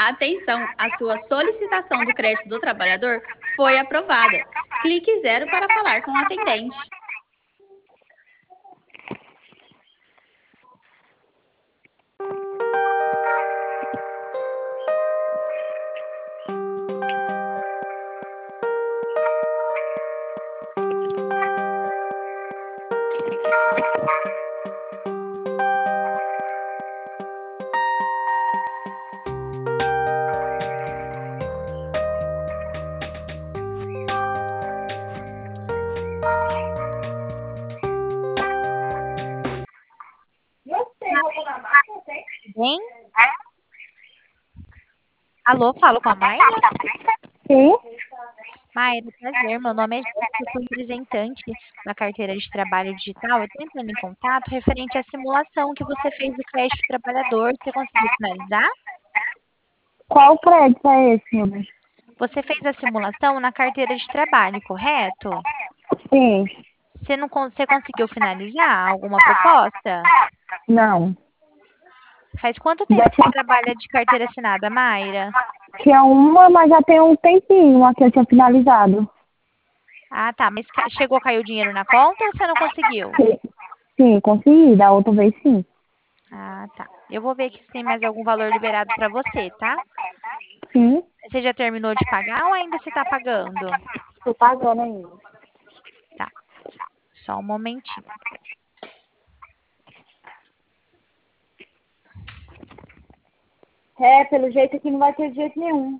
Atenção, a sua solicitação do crédito do trabalhador foi aprovada. Clique 0 para falar com o atendente. Bem? Alô, falo com a Mayra? Sim, Mayra, prazer. Meu nome é Jéssica, sou representante da carteira de trabalho digital. Eu estou entrando em contato referente à simulação que você fez do crédito trabalhador. Você conseguiu finalizar? qual crédito é esse, meu bem? Você fez a simulação na carteira de trabalho, correto? Sim, Você não, você conseguiu finalizar alguma proposta? não. Faz quanto Já tempo que você trabalha de carteira assinada, Mayra? tinha uma, mas já tem um tempinho a que eu tinha finalizado. Ah, tá. Mas chegou a cair o dinheiro na conta ou você não conseguiu? Sim, sim, consegui, da outra vez sim. Ah, tá. Eu vou ver aqui se tem mais algum valor liberado para você, tá? Sim, Você já terminou de pagar ou ainda você está pagando? tô pagando ainda. Tá, só um momentinho. É, pelo jeito aqui não vai ter de jeito nenhum.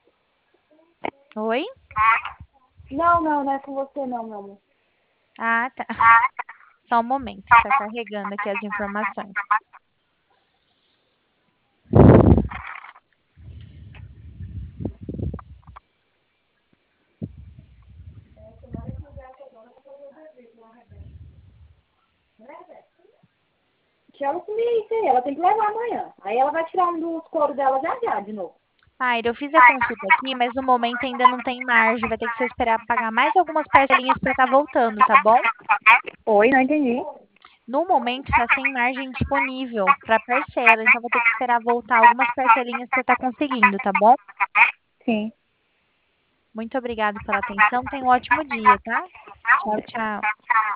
Oi? Não, não, não é com você não, meu amor. Ah, tá. Só um momento, está carregando aqui as informações. Tchau comigo isso aí, ela tem que levar amanhã. Aí ela vai tirar um dos couros dela já já, de novo. Mayra, eu fiz a consulta aqui, mas no momento ainda não tem margem. Vai ter que você esperar pagar mais algumas parcelinhas para estar voltando, tá bom? Oi, não entendi. No momento está sem margem disponível para parcela, então vou ter que esperar voltar algumas parcelinhas para estar conseguindo, tá bom? Sim. Muito obrigada pela atenção. Tenha um ótimo dia, tá? Tchau, tchau.